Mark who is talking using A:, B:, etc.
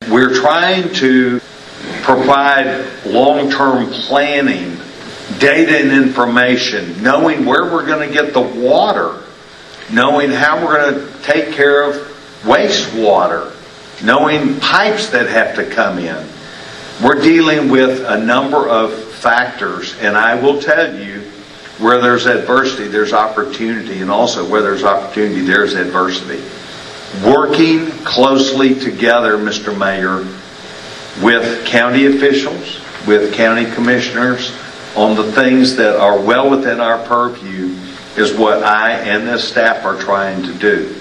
A: we're trying to provide long-term planning, data and information, knowing where we're going to get the water, knowing how we're going to take care of wastewater, knowing pipes that have to come in. We're dealing with a number of factors, and I will tell you, where there's adversity, there's opportunity, and also where there's opportunity, there's adversity. Working closely together, Mr. Mayor, with county officials, with county commissioners, on the things that are well within our purview is what I and this staff are trying to do.